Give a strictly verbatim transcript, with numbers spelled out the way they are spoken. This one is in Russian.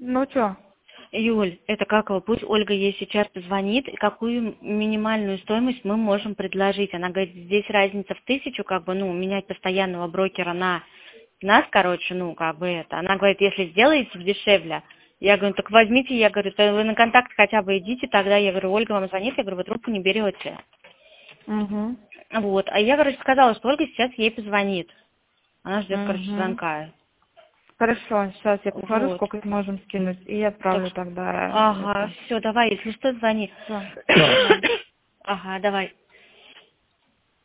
Ну что? Юль, это как его, пусть Ольга ей сейчас позвонит, и какую минимальную стоимость мы можем предложить. Она говорит, здесь разница в тысячу, как бы, ну, менять постоянного брокера на нас, короче, ну, как бы это. Она говорит, если сделаете дешевле, я говорю, так возьмите, я говорю, то вы на контакт хотя бы идите, тогда, я говорю, Ольга вам звонит, я говорю, вы трубку не берете. Угу. Вот, а я, короче, сказала, что Ольга сейчас ей позвонит. Она ждет, короче, Угу. звонка. Хорошо, сейчас я посмотрю, Вот. сколько сможем скинуть, и Так отправлю что, тогда ага, это. все, давай, если что, звони. Все, давай. Ага, давай.